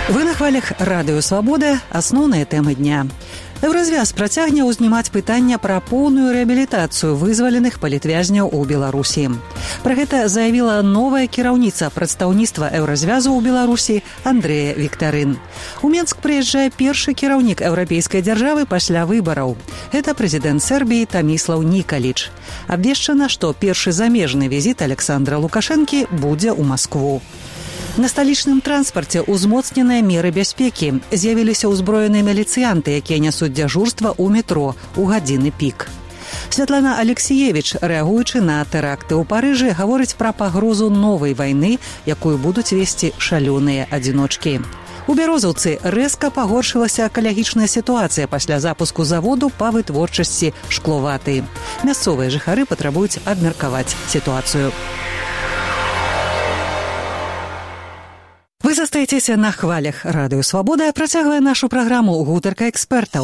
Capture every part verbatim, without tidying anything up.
Вы на хвалях Радыё Свабода. Асноўныя тэмы дня. Еўразвяз працягне ўзнімаць пытанне пра поўную рэабілітацыю вызваленых палітвязняў у Беларусі. Пра гэта заявіла новая кіраўніца прадстаўніцтва Еўразвязу ў Беларусі Андрэя Віктарын. У Менск прыязджае першы кіраўнік еўрапейскай дзяржавы пасля выбараў. Гэта прэзідэнт Сербіі Томислав Николич. Абвешчана, што першы замежны візіт Александра Лукашэнкі будзе ў Маскву. На сталічным транспарце ўзмоцненыя меры бяспекі. З'явіліся ўзброеныя міліцыянты, якія нясуць дзяжурства ў метро ў гадзіны пік. Святлана Алексіевіч, рэагуючы на тэракты ў Парыжы, гаворыць пра пагрозу новай вайны, якую будуць весці шалёныя адзіночкі. У Бярозаўцы рэзка пагоршылася экалагічная сітуацыя пасля запуску заводу па вытворчасці шкловаты. Мясцовыя жыхары патрабуюць абмеркаваць сітуацыю. Вы застаецеся на хвалях Радыё Свабода, працягвае нашу праграму «Гутарка экспертаў».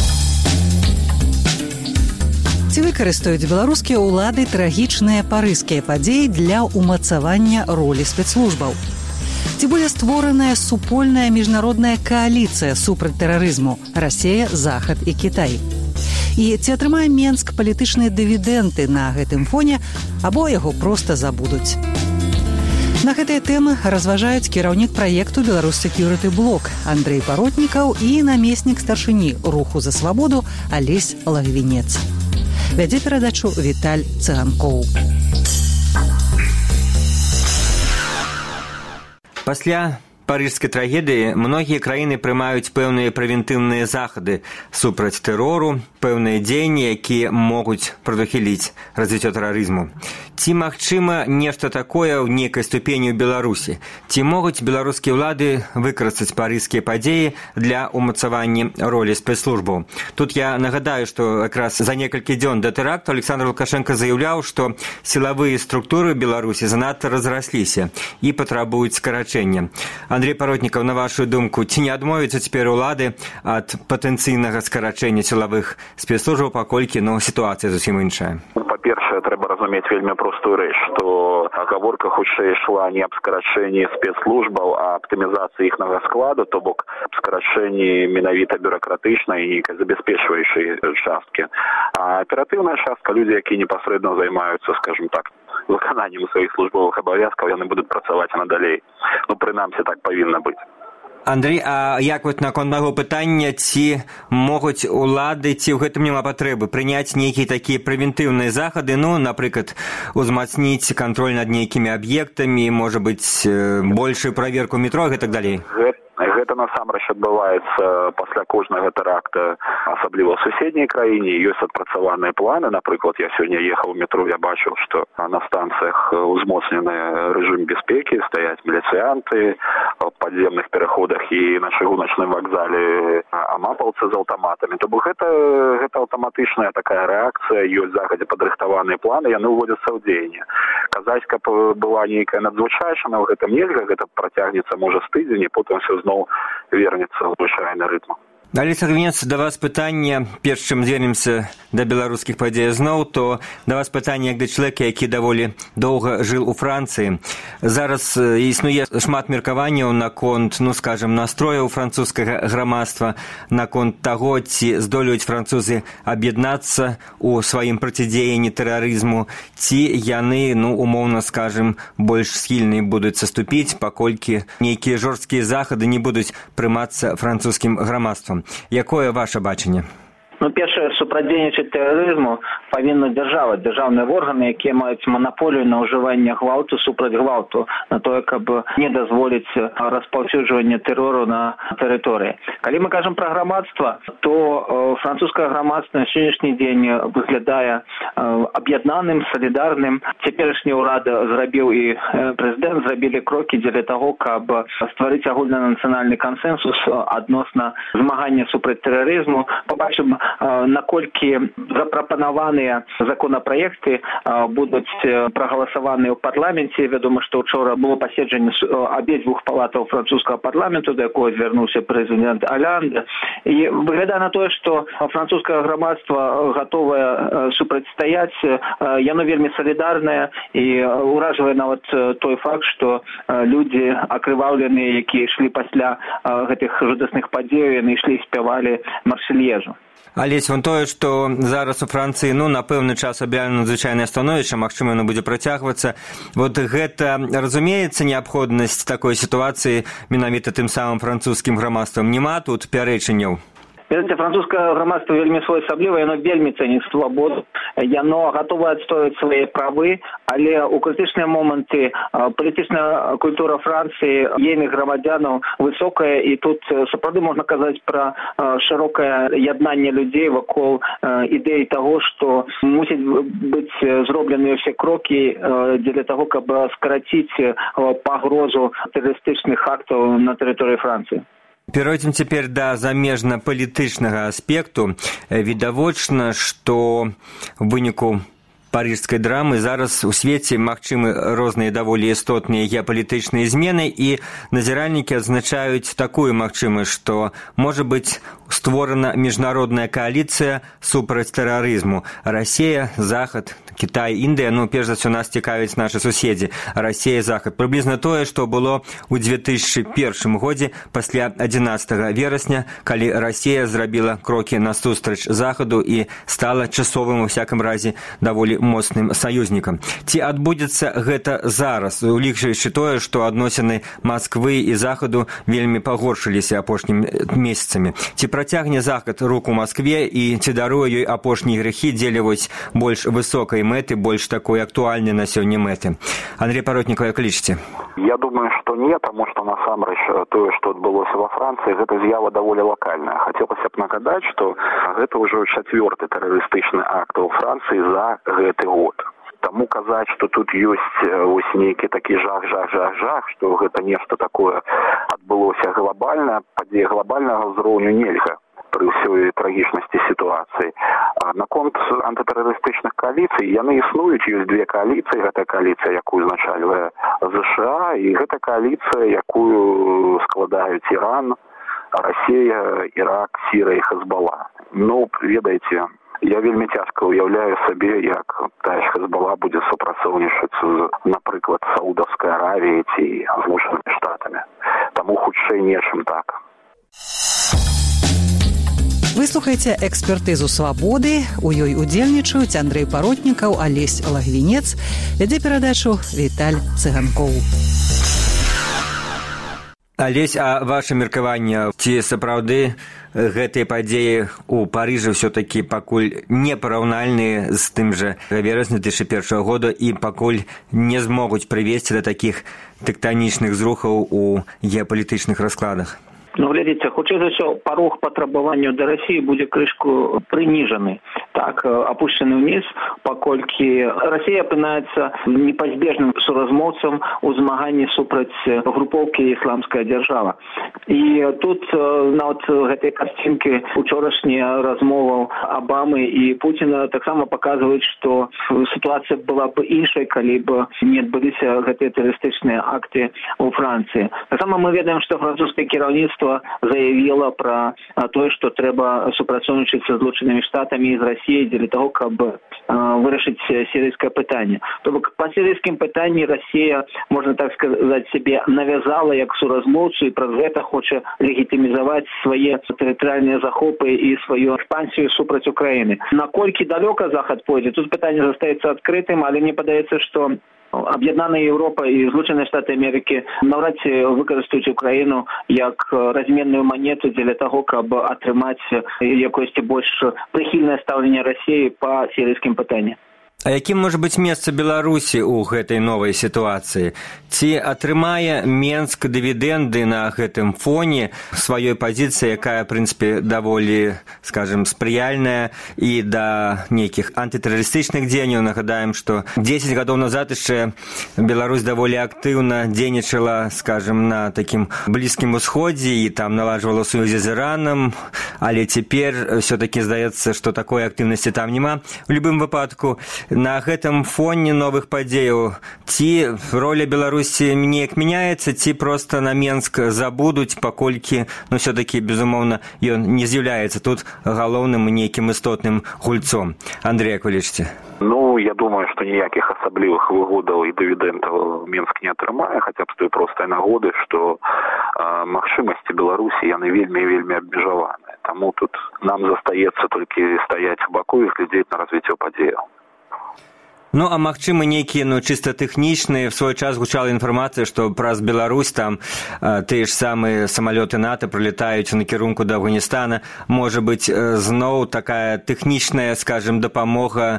Ці выкарыстаюць беларускія ўлады трагічныя парыжскія падзеі для ўмацавання ролі спецслужбаў? Ці будзе створаная супольная міжнародная кааліцыя супраць тэрарызму Расія, Захад і Кітай? І ці атрымае Менск палітычныя дывідэнты на гэтым фоне, або яго проста забудуць? На гэтыя тэмы разважаюць кіраўнік праекту «Беларусь Security Block» Андрэй Паротнікаў і намеснік старшыні руху за свабоду Алесь Лагвінец. Вядзе перадачу Віталь Цыганкоў. Пасля парыжскай трагедыі многія краіны прымаюць пэўныя прэвентыўныя захады супраць тэрору, пэўныя дзеянні, якія могуць прадухіліць развіццё тэрарызму. Ці магчыма нешта такое ў нейкай ступені ў Беларусі? Ці могуць беларускія ўлады выкарыстаць парыжскія падзеі для ўмацавання ролі спецслужбаў? Тут я нагадаю, што якраз за некалькі дзён да тэракту Александр Лукашенко заяўляў, што сілавыя структуры Беларусі занадта разрасліся і патрабуюць скарачэння. Андрей Паротнікаў, на вашу думку, ці не адмовяцца цяпер улады ад патэнцыйнага скарачэння сілавых спецслужбаў, паколькі ну, сітуацыя зусім іншая? Па-першае, трэба разумець вельмі простую рэч, што гаворка хутчэй ішла не аб скарачэнні спецслужбаў, а аптымізацыі іхнага складу, то бок аб скарачэнні менавіта бюракратычнай і нейкай забяспечваючай часткі. А аператыўная частка, людзі, якія непасрэдна займаюцца, скажем так, выкананнем сваіх службовых абавязкаў, яны будуць працаваць надалей. Ну, прынамсі, так павінна быць. Андрей, а як вот наконт маго пытання, ці могуць улады, ці ў гэтым няма патрэбы прыняць нейкія такія прэвентыўныя захады, ну, напрыклад, узмацніць кантроль над нейкімі аб'ектамі, можа быць, большую праверку метро і так далей? Гэта насамрэч адбываецца пасля кожнага тэракта, асабліва ў суседняй краіне. Ёсць адпрацаваныя планы. Напрыклад, я сёння ехаў у метро, я бачыў, што на станцыях узмоцнены рэжым бяспекі, стаяць міліцыянты, в падземных пераходах і на чыгуначным вакзале амапаўцы з аўтаматамі. То бок гэта, гэта аўтаматычная такая рэакцыя, ёсць загадзя падрыхтаваныя планы, яны ўводзяцца ў дзеянне. Казаць, каб была нейкая надзвычайшая, ў гэтым нельга, гэта працягнецца можа з тыдзень, і потым все зноў вернецца ў звычайны рытм. Алесь Лагвінец, да вас пытанне, перш чым звернемся да беларускіх падзей зноў, то да вас пытанне як да чалавека, які даволі доўга жыў у Францыі. Зараз існуе шмат меркаванняў наконт, ну, скажем, настрояў французскага грамадства, наконт таго, ці здолеюць французы аб'яднацца у сваім процідзеянні тэрарызму, ці яны, ну, умоўна скажем, больш схільныя будуць саступіць, паколькі нейкія жорсткія захады не будуць прымацца французскім грамадствам. Якое ваше бачанне? Ну, першае, супрацьдзейнічаць тэрарызму павінна дзяржава, дзяржаўныя органы, якія маюць манаполію на ўжыванне гвалту супраць гвалту, на тое, каб не дазволіць распаўсюджванне тэрору на тэрыторыі. Калі мы кажам пра грамадства, то французскае грамадства на сённяшні дзень выглядае аб'яднаным, салідарным. Цяперашні ўрад зрабіў і прэзідэнт зрабілі крокі дзеля таго, каб стварыць агульнанацыянальны кансэнсус адносна змагання супраць тэрарызму. Побачым наколькі запрапанаваныя законапраекты будуць прагаласаваныя ў парламенце. Вядома, што ўчора было паседжанне абедзвюх палатаў французскага парламенту, да якога звярнуўся прэзідэнт Оланд. І выглядае на тое, што французскае грамадства гатовае супрацьстаяць, яно вельмі салідарнае, і ўражвае нават той факт, што людзі акрываўленыя, якія ішлі пасля гэтых жудасных падзеяў, яны ішлі і спявалі марсельезу. Алесь, вон тое, што зараз у Францыі, ну, на пэўны час аб'яўлена надзвычайнае становішча, магчыма, яно будзе працягвацца. Вот гэта разумеецца неабходнасць такой сітуацыі менавіта тым самым французскім грамадствам. Нема тут пярэчанняў? Ведаеце, французскае грамадства вельмі своеасаблівае, яно вельмі цэніць свабоду, яно гатовае адстойваць свае правы, але ў крытычныя моманты палітычная культура Францыі, ейных грамадзянаў высокая, і тут сапраўды можна казаць пра шырокае яднанне людзей вакол ідэі таго, што мусяць быць зробленыя ўсе крокі дзеля таго, каб скараціць пагрозу тэрарыстычных актаў на тэрыторыі Францыі. Перайдзем цяпер да замежна-палітычнага аспекту. Відавочна, што ў выніку парыжскай драмы зараз у свеце магчымы розныя даволі істотныя геапалітычныя змены, і назіральнікі адзначаюць такую магчымасць, што можа быць створана міжнародная кааліцыя супраць тэрарызму. Расія, Захад, Кітай, Індыя, ну, перш за ўсё нас цікавяць нашы суседзі. Расія, Захад. Прыблізна тое, што было ў дзве тысячы першым годзе пасля адзінаццатага верасня, калі Расія зрабіла крокі насустрач Захаду і стала часовым, у всякім разе, даволі моцным саюзнікам. Ці адбудзецца гэта зараз, улічваючы тое, што адносіны Масквы і Захаду вельмі пагоршыліся апошнімі месяцамі? Ці працягне Захад руку Маскве і ці даруе ёй апошнія грэхі, дзеліваць больш высокай мэты, больш такой актуальнай на сёння мэты? Андрей Паротнікаў, як лічыце? Я думаю, што не, таму што насамрэч тое, што адбылося ва Францыі, гэта з'ява даволі лакальная. Хацелася б нагадаць, што гэта ўжо чацвёрты тэрарыстычны акт у Францыі за гэты год. Таму казаць, што тут ёсць вось нейкі такі жах, жах, жах, жах, што гэта нешта такое адбылося глобальна, падзея глобальнага ўзроўню нельга пры ўсёй трагічнасці сітуацыі. А наконт антытэрарыстычных кааліцый, яны існуюць, ёсць две кааліцыі, гэта кааліцыя, якую узначальвае ЗША, і гэта кааліцыя, якую складаюць Іран, Расія, Ірак, Сірыя і Хезбалла. Ну, ведаеце, я вельмі цяжка ўяўляю сабе, як тая ж Хезбалла будзе супрацоўнічаць з, напрыклад, Саудаўскай Аравіяй ці Злучанымі Штатамі. Таму хутчэй не, чым так. Выслухайце экспертызу «Свабоды». У ёй удзельнічаюць Андрей Паротнікаў, Алесь Лагвінец, вядзе перадачу Віталь Цыганкоў. Алесь, а ваше меркаванне, ці сапраўды гэтыя падзеі ў Парыжы ўсё-такі пакуль не параўнальныя з тым жа верасня две тысячы першага года і пакуль не змогуць прывесці да такіх тэктанічных зрухаў у геапалітычных раскладах? Ну, глядзіце, хутчэй за ўсё, парог патрабаванняў да Расіі будзе крышку прыніжаны, так, апушчаны ўніз, паколькі Расія апынаецца непазбежным суразмоўцам у змаганні супраць групоўкі «Ісламская дзяржава». І тут нават гэтай карцінкі учорашняя размоваў Абамы і Пуціна таксама паказваюць, што сітуацыя была б іншай, калі б не адбыліся гэтыя тэрарыстычныя акты ў Францыі. Таксама мы ведаем, што французскае кіраўніцтва заявила пра тое, што трэба супрацоўнічаць са Злучанымі Штатамі і з Расіяй дзеля таго, каб вырашыць сірыйскае пытанне. То бок па сірыйскім пытанні Расія, можна так сказаць, сябе навязала як суразмоўцу і праз гэта хоча легітымізаваць свае тэрытарыяльныя захопы і сваю экспансію супраць Украіны. Наколькі далёка Захад пойдзе, тут пытанне застаецца адкрытым, але мне падаецца, што Аб'яднаная Еўропа і Злучаныя Штаты Амерыкі наўрад ці выкарыстаюць Украіну як разменную манету дзеля таго, каб атрымаць якосьці больш прыхільнае стаўленне Расіі па сірыйскім пытанні. А якім можа быць месца Беларусі ў гэтай новай сітуацыі? Ці атрымае Менск дывідэнды на гэтым фоне сваёй пазіцыі, якая, в прынцыпе, даволі, скажем, спрыяльная і да нейкіх антытэрарыстычных дзеянняў? Нагадаем, што дзесяць гадоў назад яшчэ Беларусь даволі актыўна дзейнічала, скажем, на такім Блізкім Усходзе і там наладжвала сувязі з Іранам, але цяпер ўсё-такі здаецца, што такой актыўнасці там няма. У любым выпадку, на гэтым фоне новых падзеяў ці роля Беларусі неяк мяняецца, ці проста на Менск забудуць, паколькі, ну, ўсё-такі, безумоўна, ён не з'яўляецца тут галоўным і нейкім істотным гульцом. Андрей, як вы лічыце? Ну, я думаю, што ніякіх асаблівых выгодаў і дывідэнтаў Менск не атрымае, хаця б з той простай нагоды, што э, магчымасці Беларусі яны вельмі і вельмі абмежаваныя. Таму тут нам застаецца толькі стаяць у баку і глядзець на развіццё падзеяў. Ну, а магчыма, нейкія, ну, чыста тэхнічныя, в свой час гучала інфармацыя, што праз Беларусь там э, тыя ж самыя самалёты НАТО прылетаюць у накірунку да Афганістана. Можа быць, э, зноў такая тэхнічная, скажем, дапамога,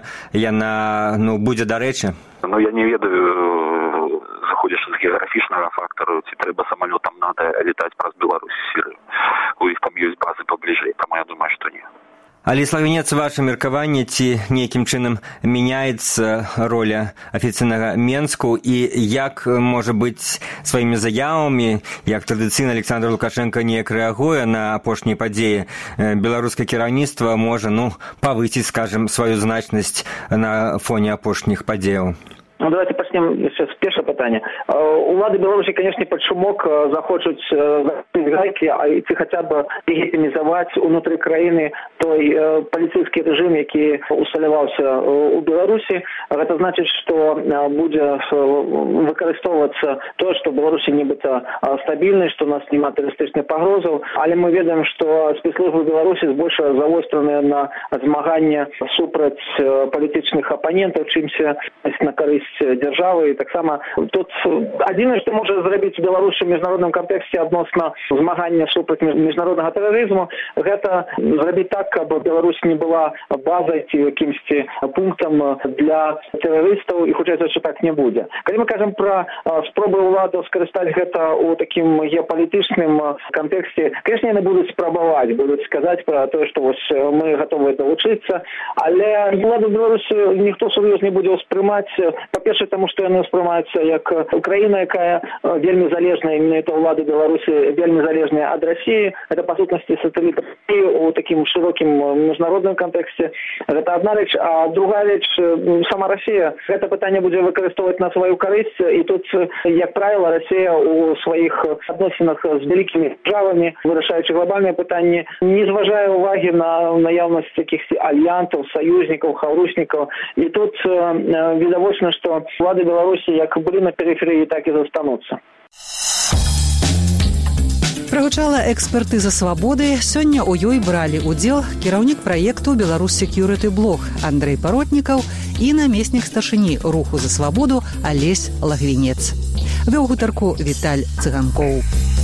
яна, ну, будзе дарэчы? Ну, я не ведаю, заходзячы з геаграфічнага фактару, ці трэба самалётам НАТО летаць праз Беларусь і Сірыю. У іх там ёсць базы пабліжэй, таму я думаю, што не. Але, Славенец, ваше меркаванне, ці нейкім чынам мяняецца роля афіцыйнага Менску і як, можа быць, сваімі заявамі, як традыцыйна Александр Лукашенко неяк рэагуе на апошнія падзеі, беларускае кіраўніцтва можа, ну, павысіць, скажем, сваю значнасць на фоне апошніх падзеяў? Ну, давайте пачнем яшчэ з першага пытання. Улады Беларусі, канешне, пад шумок захочуць закрыць гайкі, а ці хаця б легітымізаваць унутры краіны той паліцэйскі рэжым, які усталяваўся у Беларусі. Гэта значыць, што будзе выкарыстоўвацца тое, што ў Беларусі нібыта стабільна, што у нас няма тэрарыстычных пагрозаў, але мы ведаем, што спецслужбы Беларусі збольшага завостраныя на змаганне супраць палітычных апанентаў, чымся на карысць дзяржавы. І таксама тут адзінае, што можа зрабіць Беларусь у міжнародным кантэксце адносна змагання супраць міжнароднага тэрарызму, гэта зрабіць так, каб Беларусь не была базай ці якімсьці пунктам для тэрарыстаў, і хутчэй за ўсё так не будзе. Калі мы кажам пра спробы ўладаў скарыстаць гэта ў такім геапалітычным кантэксце, конечно, яны будуць спрабаваць, будуць сказаць пра тое, што вось мы гатовы далучыцца, але ўладу Беларусі ніхто сур'ёз не будзе ўспрымаць. Па-першае, таму што яны ўспрымаюцца як краіна, якая вельмі залежная, менавіта ўлады Беларусі вельмі залежная ад Расіі. Гэта, па сутнасці, сатэліт Расіі ў такім шырокім міжнародным кантэксце. Гэта адна рэч. А другая рэч, сама Расія гэта пытанне будзе выкарыстоўваць на сваю карысць. І тут, як правіла, Расія ў сваіх адносінах з вялікімі дзяржавамі, вырашаючы глобальныя пытанні, не зважае ўвагі на наяўнасць якіхсьці альянсаў, саюзнікаў, хаўруснікаў. І тут відавочна, што улады Беларусі як былі на перыферыі, так і застануцца. Прагучала экспертыза «Свабоды». Сёння ў ёй бралі ўдзел кіраўнік праекту «Беларусь Security Блог» Андрей Паротнікаў і намеснік старшыні руху за свабоду Алесь Лагвінец. Вёў гутарку Віталь Цыганкоў.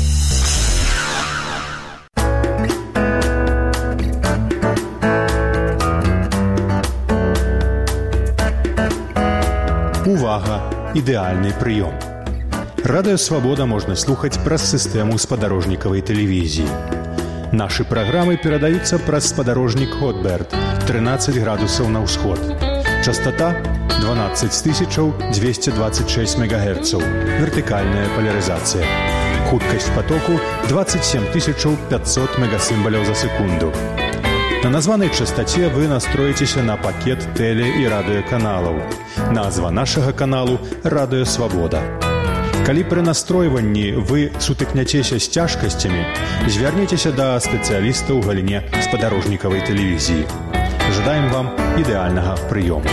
Увага! Ідэальны прыём. Радыё Свабода можна слухаць праз сістэму спадарожнікавай тэлевізіі. Нашы праграмы перадаюцца праз спадарожнік Хотберт трынаццаць градусаў на ўсход. Частота дванаццаць тысяч двести двадцать шесть мегагерцаў. Вертыкальная полярызацыя. Хуткасць потоку двадцать семь тысяч пятьсот мегасімбаляў за секунду. На названай частоце вы настроіцеся на пакет тэле- і радыёканалаў. Назва нашага каналу «Радыё Свабода». Калі пры настройванні вы сутыкняцеся з цяжкасцямі, звярніцеся да спецыяліста ў галіне спадарожнікавай тэлевізіі. Жадаем вам ідэальнага прыёму.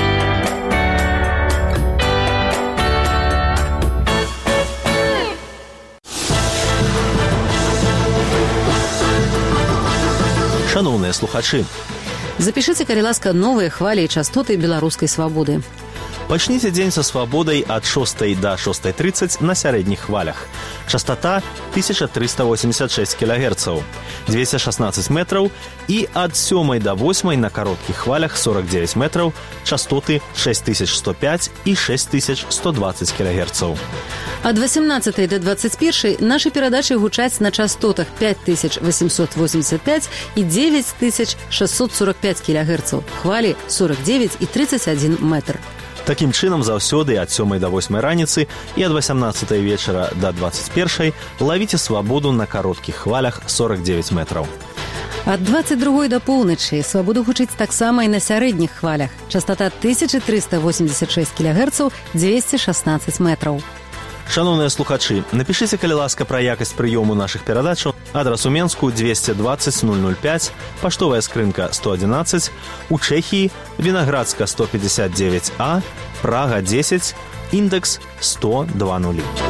Шановныя слухачы, запішыце, калі ласка, новыя хвалі і частоты беларускай свабоды. Пачніце дзень са свабодай ад шостай да шостай трыццаць на сярэдніх хвалях. Частота тысяча триста восемьдесят шесть килогерцаў, двести шестнадцать метров, і ад сёмай да восьмай на кароткіх хвалях сорок девять метров, частоты шесть тысяч сто пять і шесть тысяч сто двадцать килогерцаў. Ад восемнадцатай да двадцать першай нашы перадачы гучаць на частотах пять тысяч восемьсот восемьдесят пять і девять тысяч шестьсот сорок пять килогерцаў, хвалі сорок девять і тридцать один метр. Такім чынам, заўсёды ад сёмай да восьмай раніцы і ад восемнадцатай вечара да двадцать першай лавіце свабоду на кароткіх хвалях сорок девять метров. Ад двадцать другой да поўначы свабода гучыць таксама і на сярэдніх хвалях. Частота тысяча триста восемьдесят шесть килогерцаў, двести шестнадцать метров. Шановныя слухачы, напішыце, калі ласка, пра якасць прыёму нашых перадачаў. Адрас у Менску двести двадцать ноль ноль пять, паштовая скрынка сто одиннадцать, у Чэхіі Вінаградска сто пятьдесят девять А, Прага десять, індекс сто два нуль.